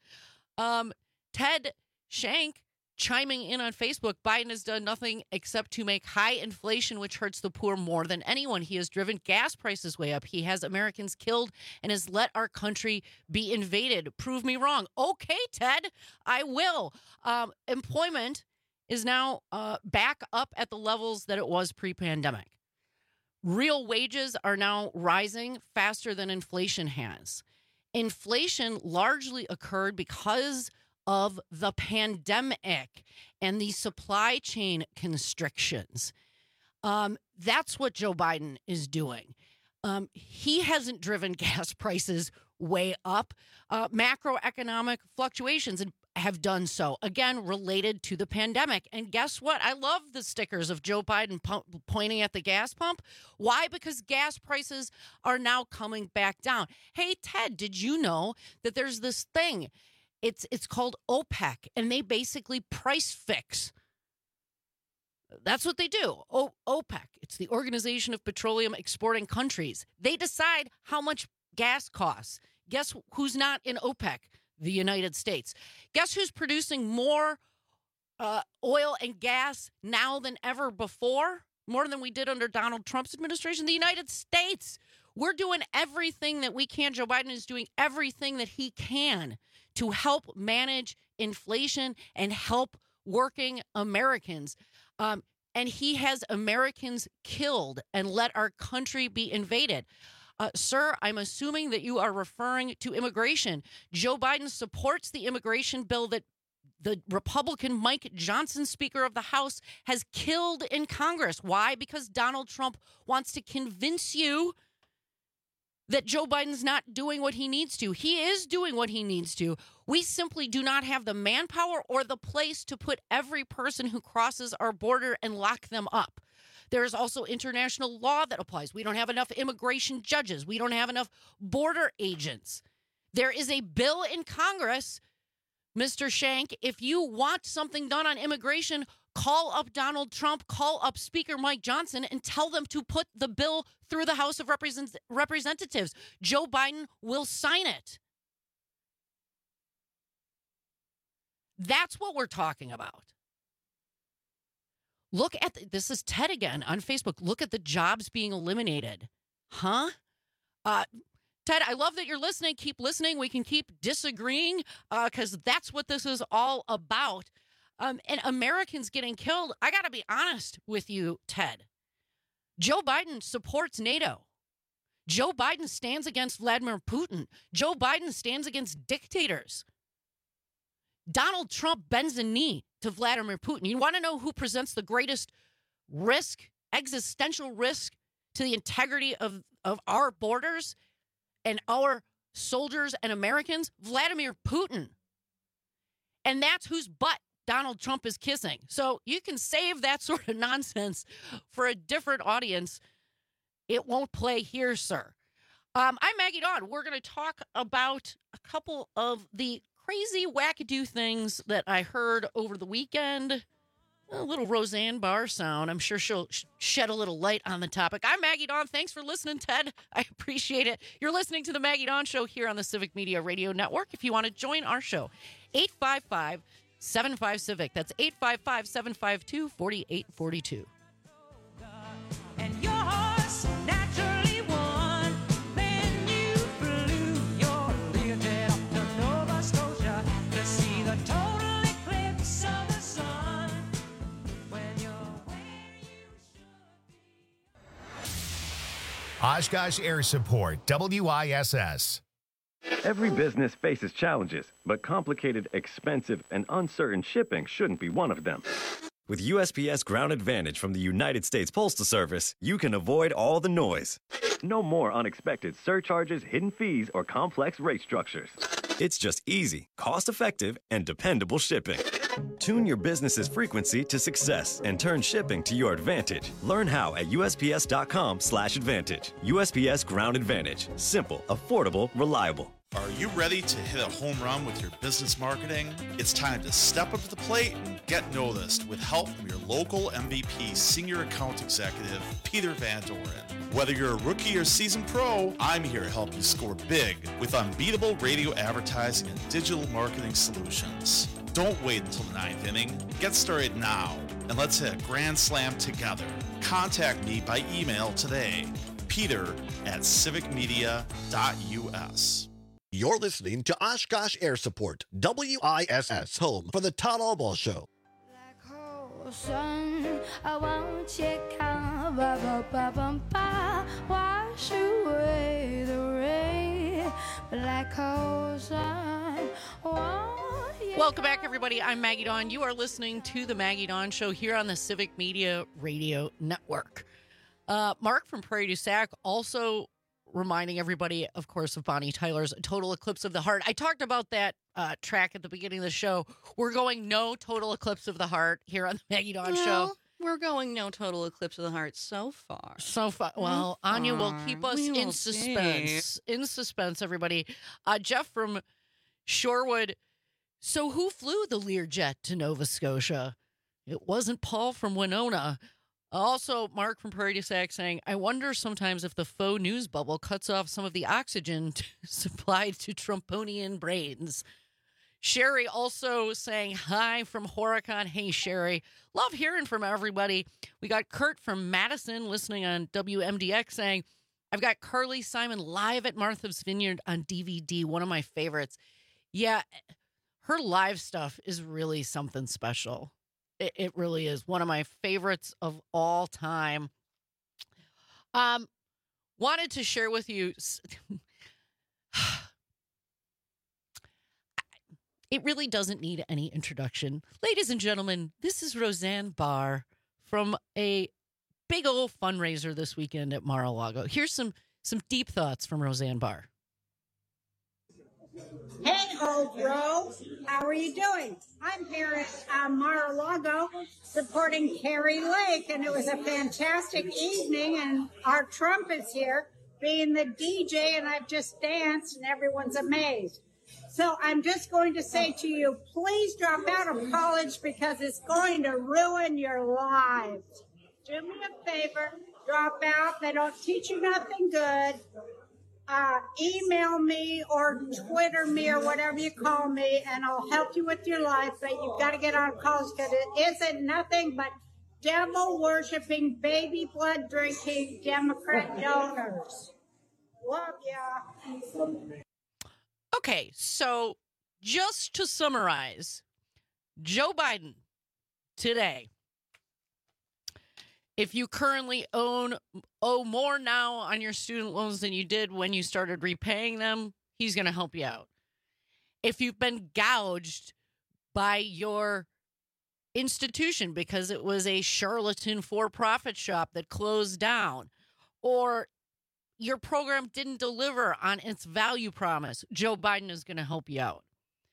Ted Shank chiming in on Facebook, Biden has done nothing except to make high inflation, which hurts the poor more than anyone. He has driven gas prices way up. He has Americans killed and has let our country be invaded. Prove me wrong. Okay, Ted, I will. Employment is now back up at the levels that it was pre-pandemic. Real wages are now rising faster than inflation has. Inflation largely occurred because of the pandemic and the supply chain constrictions. That's what Joe Biden is doing. He hasn't driven gas prices way up. Macroeconomic fluctuations have done so, again, related to the pandemic. And guess what? I love the stickers of Joe Biden pointing at the gas pump. Why? Because gas prices are now coming back down. Hey, Ted, did you know that there's this thing? It's called OPEC, and they basically price fix. That's what they do. OPEC, it's the Organization of Petroleum Exporting Countries. They decide how much gas costs. Guess who's not in OPEC? The United States. Guess who's producing more oil and gas now than ever before? More than we did under Donald Trump's administration? The United States. We're doing everything that we can. Joe Biden is doing everything that he can to help manage inflation and help working Americans. And he has Americans killed and let our country be invaded. Sir, I'm assuming that you are referring to immigration. Joe Biden supports the immigration bill that the Republican Mike Johnson, Speaker of the House, has killed in Congress. Why? Because Donald Trump wants to convince you that Joe Biden's not doing what he needs to. He is doing what he needs to. We simply do not have the manpower or the place to put every person who crosses our border and lock them up. There is also international law that applies. We don't have enough immigration judges. We don't have enough border agents. There is a bill in Congress, Mr. Shank. If you want something done on immigration, call up Donald Trump, call up Speaker Mike Johnson, and tell them to put the bill through the House of Representatives. Joe Biden will sign it. That's what we're talking about. Look at this is Ted again on Facebook. Look at the jobs being eliminated. Huh? Ted, I love that you're listening. Keep listening. We can keep disagreeing because that's what this is all about. And Americans getting killed. I got to be honest with you, Ted. Joe Biden supports NATO. Joe Biden stands against Vladimir Putin. Joe Biden stands against dictators. Donald Trump bends a knee to Vladimir Putin. You want to know who presents the greatest risk, existential risk to the integrity of our borders and our soldiers and Americans? Vladimir Putin. And that's whose butt Donald Trump is kissing. So you can save that sort of nonsense for a different audience. It won't play here, sir. I'm Maggie Dawn. We're going to talk about a couple of the crazy wackadoo things that I heard over the weekend. A little Roseanne Barr sound. I'm sure she'll shed a little light on the topic. I'm Maggie Dawn. Thanks for listening, Ted. I appreciate it. You're listening to the Maggie Dawn Show here on the Civic Media Radio Network. If you want to join our show, 855-75-CIVIC. That's 855-752-4842. And your horse naturally won when you flew your Learjet up to Nova Scotia to see the total eclipse of the sun. When you're where you Oshkosh Air Support, WISS. Every business faces challenges, but complicated, expensive, and uncertain shipping shouldn't be one of them. With USPS Ground Advantage from the United States Postal Service, you can avoid all the noise. No more unexpected surcharges, hidden fees, or complex rate structures. It's just easy, cost-effective, and dependable shipping. Tune your business's frequency to success and turn shipping to your advantage. Learn how at USPS.com/advantage. USPS Ground Advantage. Simple, affordable, reliable. Are you ready to hit a home run with your business marketing? It's time to step up to the plate and get noticed with help from your local MVP Senior Account Executive, Peter Van Doren. Whether you're a rookie or seasoned pro, I'm here to help you score big with unbeatable radio advertising and digital marketing solutions. Don't wait until the ninth inning. Get started now, and let's hit a grand slam together. Contact me by email today, peter@civicmedia.us. You're listening to Oshkosh Air Support, WISS, home for the Todd Albaugh Show. Sun, I want you come, wash away the rain. Black hole sun, Welcome back, everybody. I'm Maggie Dawn. You are listening to the Maggie Dawn Show here on the Civic Media Radio Network. Mark from Prairie du Sac also reminding everybody, of course, of Bonnie Tyler's Total Eclipse of the Heart. I talked about that track at the beginning of the show. We're going no Total Eclipse of the Heart here on the Maggie Dawn Show. We're going no Total Eclipse of the Heart so far. Well, Anya will keep us in suspense. In suspense, everybody. Jeff from Shorewood. So who flew the Learjet to Nova Scotia? It wasn't Paul from Winona. Also, Mark from Prairie du Sac saying, I wonder sometimes if the faux news bubble cuts off some of the oxygen supplied to Trumponian brains. Sherry also saying hi from Horicon. Hey, Sherry. Love hearing from everybody. We got Kurt from Madison listening on WMDX saying, I've got Carly Simon live at Martha's Vineyard on DVD, one of my favorites. Yeah, her live stuff is really something special. It really is one of my favorites of all time. Wanted to share with you. It really doesn't need any introduction. Ladies and gentlemen, this is Roseanne Barr from a big old fundraiser this weekend at Mar-a-Lago. Here's some deep thoughts from Roseanne Barr. Hey, old bro. How are you doing? I'm here at Mar-a-Lago supporting Carrie Lake, and it was a fantastic evening, and our Trump is here being the DJ, and I've just danced, and everyone's amazed. So I'm just going to say to you, please drop out of college because it's going to ruin your lives. Do me a favor, drop out. They don't teach you nothing good. Email me or Twitter me or whatever you call me, and I'll help you with your life, but you've got to get out of college because it isn't nothing but devil-worshipping, baby blood-drinking Democrat donors. Love ya. Okay, so just to summarize, Joe Biden today, if you currently owe more now on your student loans than you did when you started repaying them, he's going to help you out. If you've been gouged by your institution because it was a charlatan for-profit shop that closed down, or your program didn't deliver on its value promise, Joe Biden is going to help you out.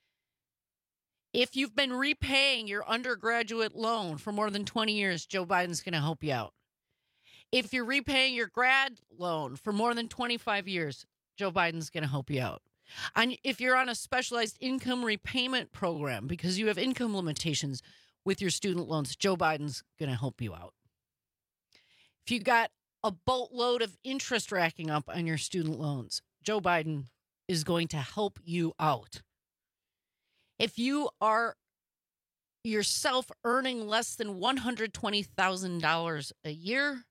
If you've been repaying your undergraduate loan for more than 20 years, Joe Biden's going to help you out. If you're repaying your grad loan for more than 25 years, Joe Biden's going to help you out. And if you're on a specialized income repayment program because you have income limitations with your student loans, Joe Biden's going to help you out. If you got a boatload of interest racking up on your student loans, Joe Biden is going to help you out. If you are yourself earning less than $120,000 a year,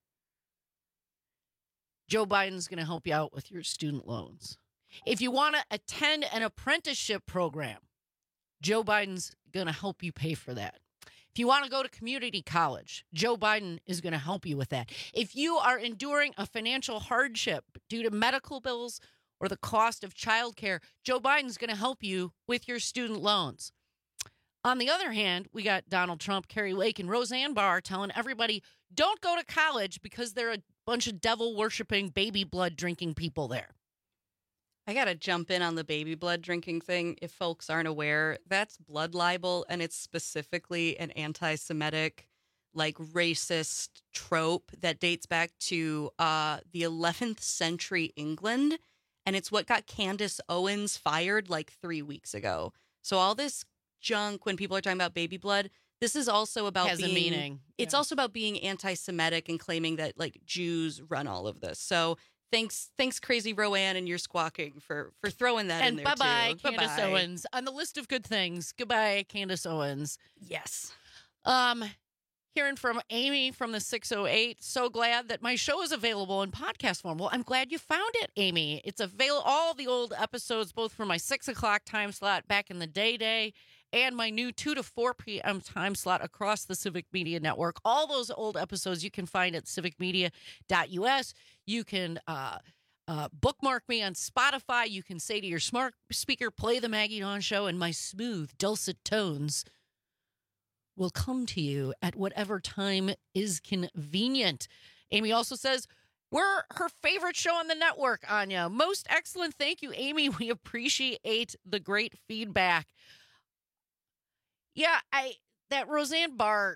Joe Biden's going to help you out with your student loans. If you want to attend an apprenticeship program, Joe Biden's going to help you pay for that. If you want to go to community college, Joe Biden is going to help you with that. If you are enduring a financial hardship due to medical bills or the cost of childcare, Joe Biden's going to help you with your student loans. On the other hand, we got Donald Trump, Carrie Lake, and Roseanne Barr telling everybody, don't go to college because there are a bunch of devil-worshipping, baby blood-drinking people there. I got to jump in on the baby blood drinking thing. If folks aren't aware, that's blood libel, and it's specifically an anti-Semitic, like racist trope that dates back to the 11th century England. And it's what got Candace Owens fired like 3 weeks ago. So all this junk, when people are talking about baby blood, this is also about Has a meaning. It's also about being anti-Semitic and claiming that like Jews run all of this. So thanks, Crazy Roanne and your squawking for throwing that in there bye-bye, too. Candace Owens. On the list of good things, goodbye, Candace Owens. Yes. Hearing from Amy from the 608. So glad that my show is available in podcast form. Well, I'm glad you found it, Amy. It's available, all the old episodes, both from my 6 o'clock time slot back in the day, and my new 2 to 4 p.m. time slot across the Civic Media Network. All those old episodes you can find at civicmedia.us. You can bookmark me on Spotify. You can say to your smart speaker, play the Maggie Dawn Show, and my smooth, dulcet tones will come to you at whatever time is convenient. Amy also says, we're her favorite show on the network, Anya. Most excellent. Thank you, Amy. We appreciate the great feedback. Yeah, that Roseanne Barr.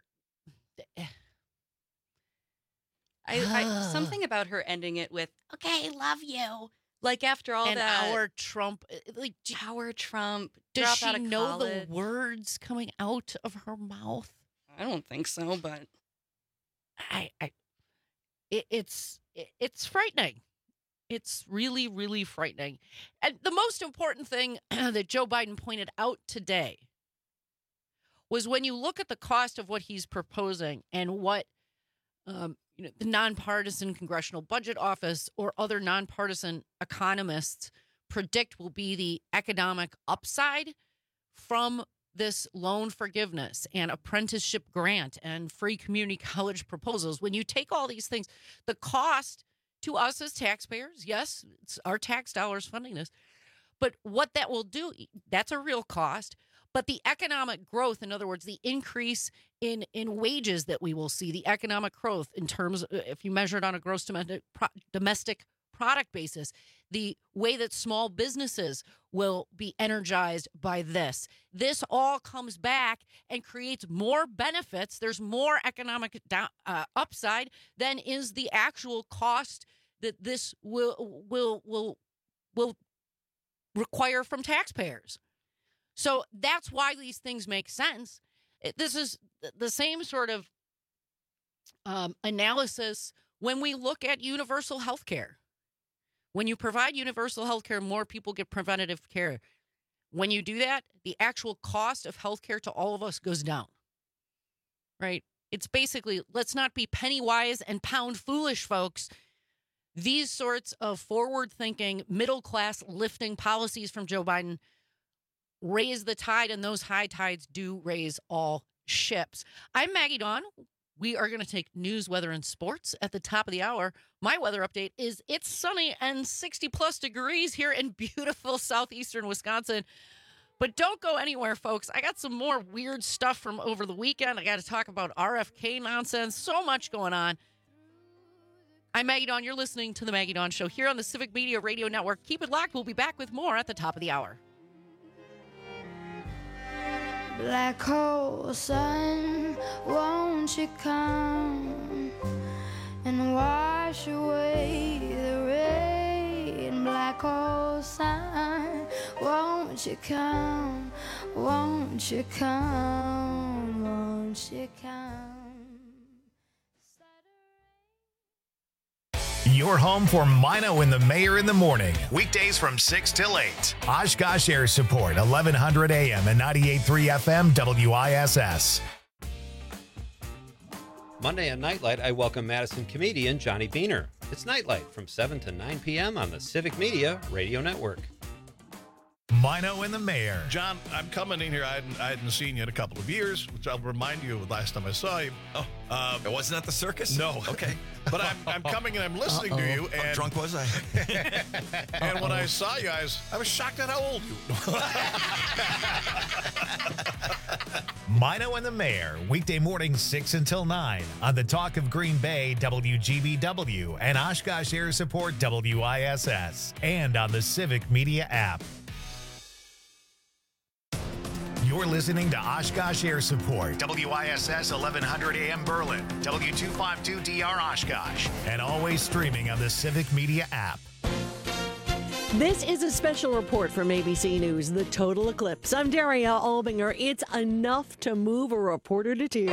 I something about her ending it with, okay, love you. Like after all and that. Our Trump. Like, our Trump. Does drop she out of know college. the words coming out of her mouth? I don't think so, but it's frightening. It's really, really frightening. And the most important thing that Joe Biden pointed out today was when you look at the cost of what he's proposing and what the nonpartisan Congressional Budget Office or other nonpartisan economists predict will be the economic upside from this loan forgiveness and apprenticeship grant and free community college proposals. When you take all these things, the cost to us as taxpayers, yes, it's our tax dollars funding this, but what that will do, that's a real cost. But the economic growth, in other words, the increase in wages that we will see, the economic growth in terms of, if you measure it on a gross domestic product basis, the way that small businesses will be energized by this. This all comes back and creates more benefits. There's more economic upside than is the actual cost that this will require from taxpayers. So that's why these things make sense. This is the same sort of analysis when we look at universal health care. When you provide universal health care, more people get preventative care. When you do that, the actual cost of health care to all of us goes down, right? It's basically, let's not be penny wise and pound foolish, folks. These sorts of forward-thinking, middle-class lifting policies from Joe Biden raise the tide, and those high tides do raise all ships. I'm Maggie Dawn. We are going to take news, weather, and sports at the top of the hour. My weather update is it's sunny and 60-plus degrees here in beautiful southeastern Wisconsin. But don't go anywhere, folks. I got some more weird stuff from over the weekend. I got to talk about RFK nonsense. So much going on. I'm Maggie Dawn. You're listening to The Maggie Dawn Show here on the Civic Media Radio Network. Keep it locked. We'll be back with more at the top of the hour. Black hole sun, won't you come and wash away the rain? Black hole sun, won't you come, won't you come, won't you come? Your home for Mino and the Mayor in the morning. Weekdays from 6 till 8. Oshkosh Air Support, 1100 AM and 98.3 FM WISS. Monday on Nightlight, I welcome Madison comedian Johnny Beaner. It's Nightlight from 7 to 9 p.m. on the Civic Media Radio Network. Mino and the Mayor. John, I'm coming in here. I hadn't seen you in a couple of years, which I'll remind you of the last time I saw you. Oh, it wasn't at the circus? No. Okay. But I'm coming and I'm listening to you. And how drunk was I? And when I saw you, I was shocked at how old you. Mino and the Mayor, weekday mornings 6 until 9 on the Talk of Green Bay, WGBW, and Oshkosh Air Support, WISS, and on the Civic Media app. You're listening to Oshkosh Air Support, WISS 1100 AM Berlin, W252DR Oshkosh, and always streaming on the Civic Media app. This is a special report from ABC News, the total eclipse. I'm Daria Albinger. It's enough to move a reporter to tears.